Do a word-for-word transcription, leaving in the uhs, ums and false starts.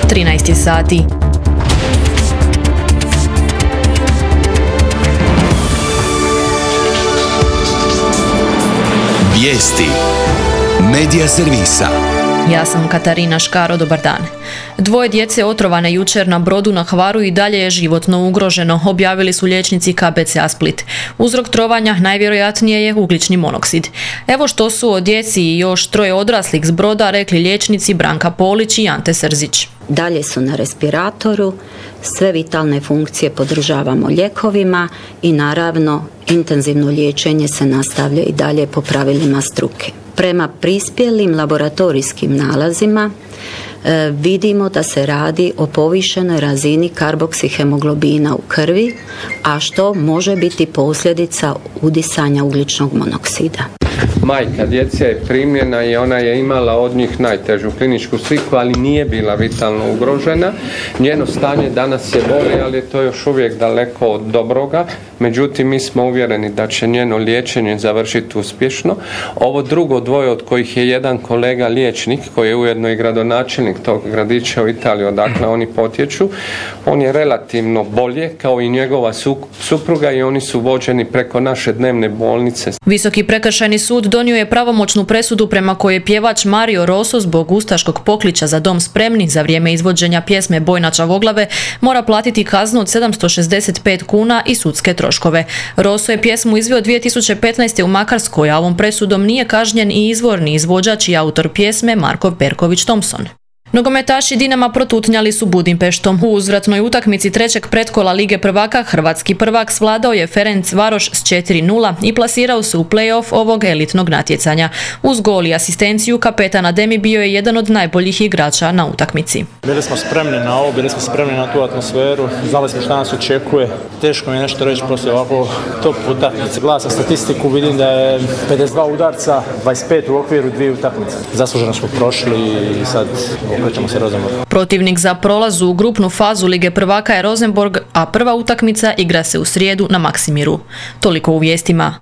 trinaest sati. Vijesti Medija servisa. Ja sam Katarina Škaro, dobar dan. Dvoje djece otrovane jučer na brodu na Hvaru i dalje je životno ugroženo, objavili su liječnici K B C-a Split. Uzrok trovanja najvjerojatnije je ugljični monoksid. Evo što su o djeci i još troje odraslih s broda rekli liječnici Branka Polić i Ante Srzić. Dalje su na respiratoru, sve vitalne funkcije podržavamo lijekovima i naravno intenzivno liječenje se nastavlja i dalje po pravilima struke. Prema prispjelim laboratorijskim nalazima e, vidimo da se radi o povišenoj razini karboksihemoglobina u krvi, a što može biti posljedica udisanja ugljičnog monoksida. Majka djece je primljena i ona je imala od njih najtežu kliničku sliku, ali nije bila vitalno ugrožena. Njeno stanje danas je bolje, ali to je još uvijek daleko od dobroga. Međutim, mi smo uvjereni da će njeno liječenje završiti uspješno. Ovo drugo dvoje, od kojih je jedan kolega liječnik, koji je ujedno i gradonačelnik tog gradića u Italiji, odakle oni potječu, on je relativno bolje, kao i njegova supruga, i oni su vođeni preko naše dnevne bolnice. Visoki prekršajni sud donio je pravomoćnu presudu prema kojoj je pjevač Mario Rosso zbog ustaškog pokliča Za dom spremni za vrijeme izvođenja pjesme Bojna Čavoglave mora platiti kaznu od sedamsto šezdeset pet kuna i sudske troškove. Rosso je pjesmu izveo dvije tisuće petnaeste. u Makarskoj, a ovom presudom nije kažnjen i izvorni izvođač i autor pjesme Marko Perković Thompson. Nogometaši Dinama protutnjali su Budimpeštom. U uzvratnoj utakmici trećeg pretkola Lige prvaka hrvatski prvak svladao je Ferencvaroš s četiri nula i plasirao se u play-off ovog elitnog natjecanja. Uz gol i asistenciju kapetan Ademi bio je jedan od najboljih igrača na utakmici. Bili smo spremni na ovo, bili smo spremni na tu atmosferu, znali smo šta nas očekuje. Teško mi je nešto reći poslije ovako top utakmice. Gledao sam statistiku, vidim da je pedeset dva udarca, dvadeset pet u okviru dvije utakmice. Zasluženo smo prošli i sad okrećemo se Rosenborgu. Protivnik za prolaz u grupnu fazu Lige prvaka je Rosenborg, a prva utakmica igra se u srijedu na Maksimiru. Toliko u vijestima.